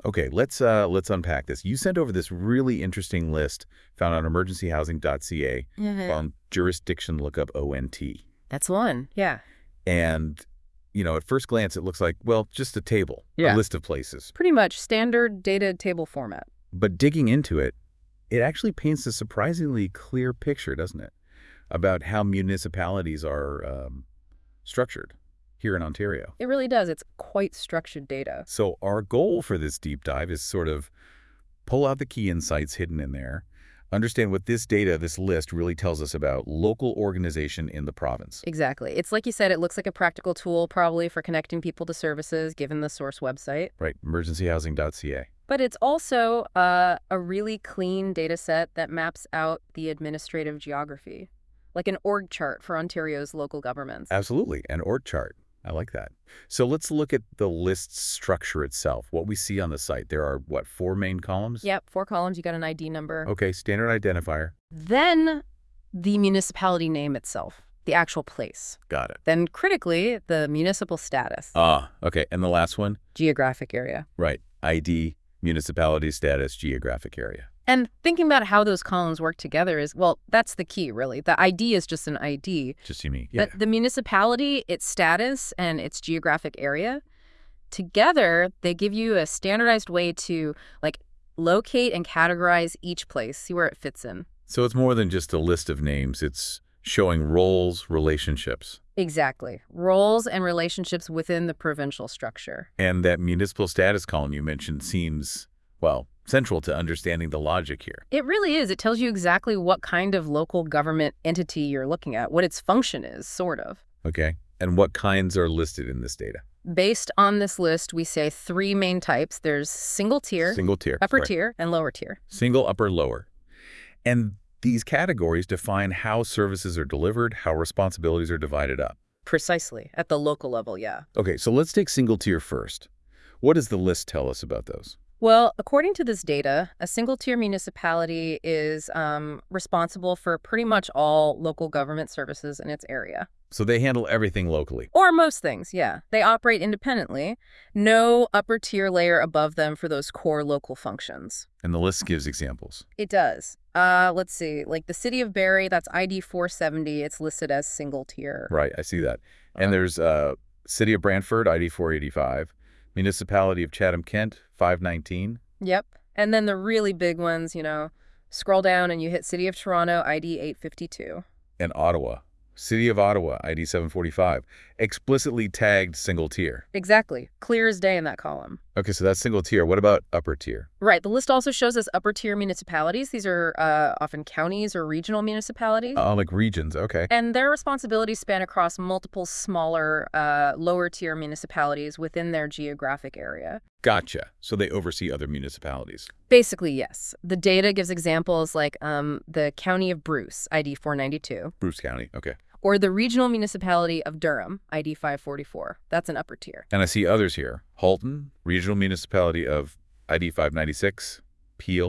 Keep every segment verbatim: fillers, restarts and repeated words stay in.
Okay, let's uh, let's unpack this. You sent over this really interesting list found on emergency housing dot c a Mm-hmm. on jurisdiction lookup O N T. That's one. Yeah. And, you know, at first glance, it looks like, well, just a table, Yeah. a list of places. Pretty much standard data table format. But digging into it, it actually paints a surprisingly clear picture, doesn't it, about how municipalities are um, structured here in Ontario. It really does. It's quite structured data. So our goal for this deep dive is sort of pull out the key insights hidden in there, understand what this data, this list, really tells us about local organization in the province. Exactly. It's like you said, it looks like a practical tool probably for connecting people to services, given the source website. Right, emergency housing dot c a. But it's also uh, a really clean data set that maps out the administrative geography, like an org chart for Ontario's local governments. Absolutely, an org chart. I like that. So let's look at the list structure itself, what we see on the site. There are, what, four main columns? Yep, four columns. You got an I D number. Okay, standard identifier. Then the municipality name itself, the actual place. Got it. Then critically, the municipal status, Ah, okay. And the last one? geographic area. Right. I D, municipality status, geographic area. And thinking about how those columns work together is, well, that's the key, really. The I D is just an I D. Just see me. Yeah. But the municipality, its status, and its geographic area, together, they give you a standardized way to, like, locate and categorize each place, see where it fits in. So it's more than just a list of names. It's showing roles, relationships. Exactly. Roles and relationships within the provincial structure. And that municipal status column you mentioned seems, well, central to understanding the logic here. It really is. It tells you exactly what kind of local government entity you're looking at, what its function is, sort of. Okay. And what kinds are listed in this data? Based on this list, we say three main types. There's single tier, Single tier. upper right. tier, and lower tier. Single, upper, lower. And these categories define how services are delivered, how responsibilities are divided up. Precisely. At the local level, yeah. Okay, so let's take single tier first. What does the list tell us about those? Well, according to this data, a single-tier municipality is um, responsible for pretty much all local government services in its area. So they handle everything locally. Or most things, yeah. They operate independently. No upper-tier layer above them for those core local functions. And the list gives examples. It does. Uh, let's see. Like the city of Barrie, that's I D four seventy. It's listed as single-tier. Right, I see that. And Uh, there's uh, City of Brantford, I D four eighty-five. Municipality of Chatham-Kent, five nineteen. Yep. And then the really big ones, you know, scroll down and you hit City of Toronto, I D eight fifty-two. And Ottawa. City of Ottawa, I D seven forty-five. Explicitly tagged single tier. Exactly. Clear as day in that column. Okay, so that's single tier. What about upper tier? Right. The list also shows us upper tier municipalities. These are uh, often counties or regional municipalities. Oh, like regions, okay. And their responsibilities span across multiple smaller, uh, lower tier municipalities within their geographic area. Gotcha. So they oversee other municipalities. Basically, yes. The data gives examples like um, the County of Bruce, I D four ninety-two, Bruce County, okay. or the Regional Municipality of Durham, I D five forty-four. That's an upper tier. And I see others here. Halton, Regional Municipality of I D five ninety-six, Peel,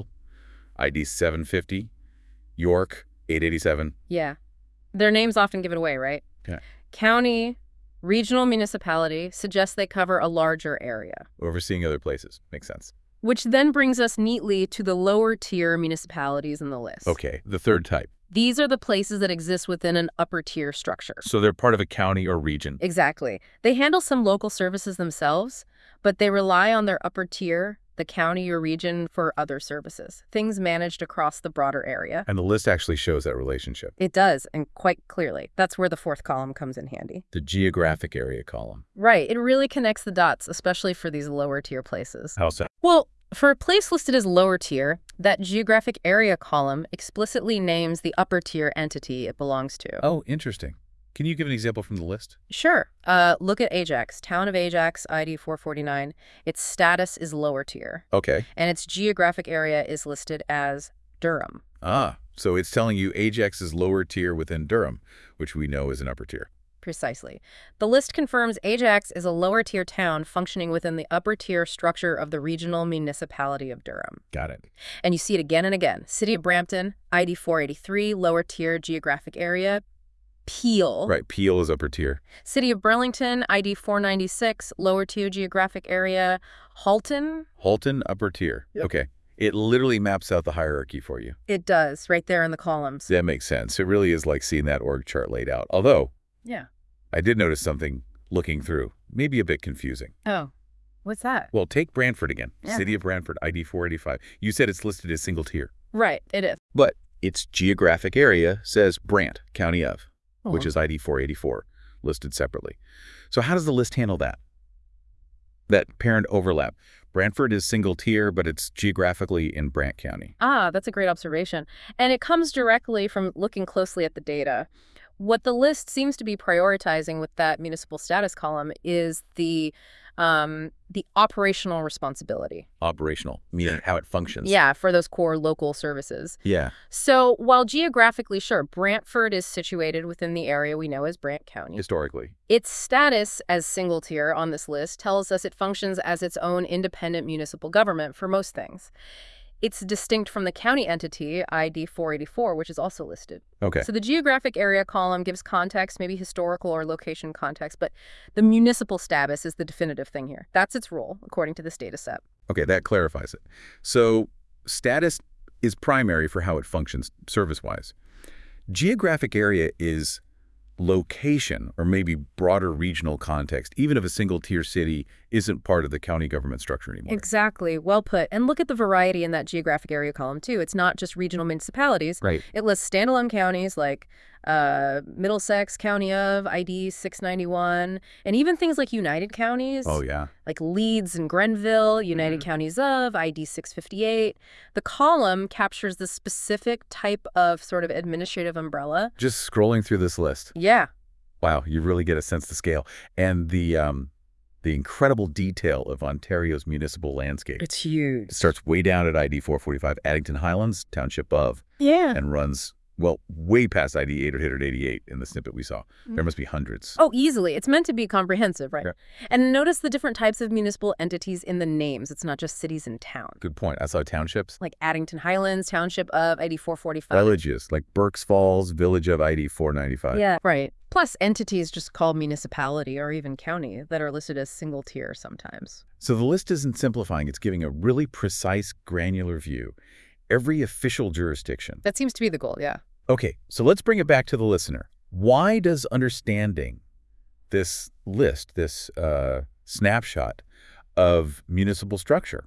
I D seven fifty, York, eight eighty-seven. Yeah. Their names often give it away, right? Yeah. County, regional municipality suggests they cover a larger area. Overseeing other places. Makes sense. Which then brings us neatly to the lower tier municipalities in the list. Okay, the third type. These are the places that exist within an upper tier structure. So they're part of a county or region. Exactly. They handle some local services themselves, but they rely on their upper tier, the county or region, for other services, things managed across the broader area. And the list actually shows that relationship. It does, and quite clearly. That's where the fourth column comes in handy. The geographic area column. Right. It really connects the dots, especially for these lower tier places. How so? Well, for a place listed as lower tier, that geographic area column explicitly names the upper tier entity it belongs to. Oh, interesting. Can you give an example from the list? Sure. Uh, look at Ajax, Town of Ajax, I D four forty-nine. Its status is lower tier, Okay. and its geographic area is listed as Durham. Ah, so it's telling you Ajax is lower tier within Durham, which we know is an upper tier. Precisely. The list confirms Ajax is a lower tier town functioning within the upper tier structure of the regional municipality of Durham. Got it. And you see it again and again. City of Brampton, I D four eighty-three, lower tier geographic area. Peel. Right, Peel is upper tier. City of Burlington, I D four ninety-six, lower tier geographic area. Halton? Halton, upper tier. Yep. Okay. It literally maps out the hierarchy for you. It does, right there in the columns. That makes sense. It really is like seeing that org chart laid out. Although, Yeah. I did notice something looking through. Maybe a bit confusing. Oh, what's that? Well, take Brantford again. Yeah. City of Brantford, I D four eighty-five. You said it's listed as single tier. Right, it is. But its geographic area says Brant, County of, Oh. which is I D four eighty-four, listed separately. So how does the list handle that? That parent overlap. Brantford is single tier, but it's geographically in Brant County. Ah, that's a great observation. And it comes directly from looking closely at the data. What the list seems to be prioritizing with that municipal status column is the um, the operational responsibility. Operational, meaning how it functions. Yeah, for those core local services. Yeah. So while geographically, sure, Brantford is situated within the area we know as Brant County. Historically. Its status as single tier on this list tells us it functions as its own independent municipal government for most things. It's distinct from the county entity, I D four eighty-four, which is also listed. Okay. So the geographic area column gives context, maybe historical or location context, but the municipal status is the definitive thing here. That's its role, according to this data set. Okay, that clarifies it. So status is primary for how it functions service-wise. Geographic area is location, or maybe broader regional context, even if a single-tier city isn't part of the county government structure anymore. Exactly. Well put. And look at the variety in that geographic area column, too. It's not just regional municipalities. Right. It lists standalone counties like uh, Middlesex, County of, I D six ninety-one, and even things like United Counties. Oh, yeah. Like Leeds and Grenville, United Mm. Counties of, I D six fifty-eight. The column captures the specific type of sort of administrative umbrella. Just scrolling through this list. Yeah. Wow, you really get a sense of the scale. And the um, the incredible detail of Ontario's municipal landscape. It's huge. It starts way down at I D four forty-five, Addington Highlands, Township of, Yeah. and runs, well, way past I D eight eighty-eight in the snippet we saw. There must be hundreds. Oh, easily. It's meant to be comprehensive, right? Yeah. And notice the different types of municipal entities in the names. It's not just cities and towns. Good point. I saw townships. Like Addington Highlands, Township of, I D four forty-five. Villages, like Berks Falls, Village of I D four ninety-five. Yeah, right. Plus entities just called municipality or even county that are listed as single tier sometimes. So the list isn't simplifying. It's giving a really precise, granular view. Every official jurisdiction. That seems to be the goal, yeah. Okay, so let's bring it back to the listener. Why does understanding this list, this uh, snapshot of municipal structure,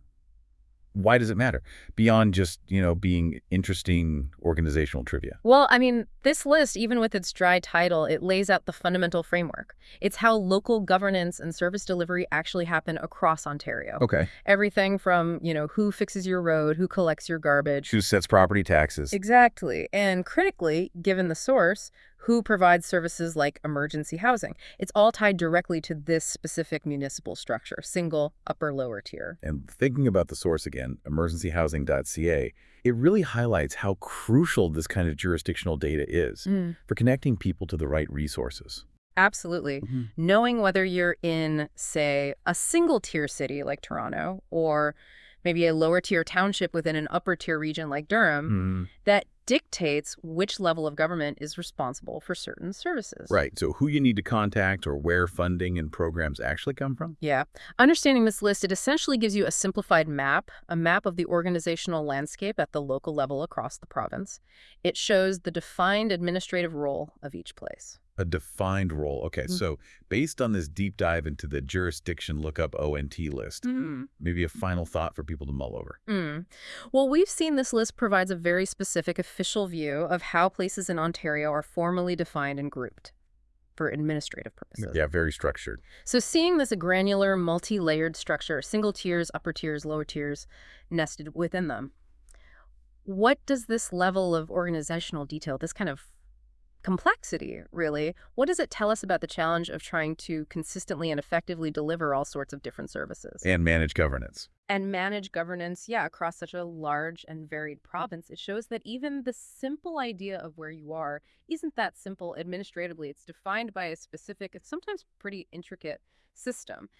why does it matter? Beyond just, you know, being interesting organizational trivia. Well, I mean, this list, even with its dry title, it lays out the fundamental framework. It's how local governance and service delivery actually happen across Ontario. Okay. Everything from, you know, who fixes your road, who collects your garbage. Who sets property taxes? Exactly. And critically, given the source, who provides services like emergency housing. It's all tied directly to this specific municipal structure, single, upper, lower tier. And thinking about the source again, emergency housing dot c a, it really highlights how crucial this kind of jurisdictional data is Mm. for connecting people to the right resources. Absolutely. Mm-hmm. Knowing whether you're in, say, a single tier city like Toronto or maybe a lower tier township within an upper tier region like Durham, Mm. that dictates which level of government is responsible for certain services. Right. So who you need to contact or where funding and programs actually come from? Yeah. Understanding this list, it essentially gives you a simplified map, a map of the organizational landscape at the local level across the province. It shows the defined administrative role of each place. A defined role. Okay, Mm. so based on this deep dive into the jurisdiction lookup O N T list, Mm. maybe a final thought for people to mull over. Mm. Well, we've seen this list provides a very specific official view of how places in Ontario are formally defined and grouped for administrative purposes. Yeah, very structured. So seeing this granular, multi-layered structure, single tiers, upper tiers, lower tiers, nested within them, what does this level of organizational detail, this kind of complexity, really, what does it tell us about the challenge of trying to consistently and effectively deliver all sorts of different services? And manage governance. And manage governance, yeah, across such a large and varied province. It shows that even the simple idea of where you are isn't that simple administratively. It's defined by a specific, it's sometimes pretty intricate system.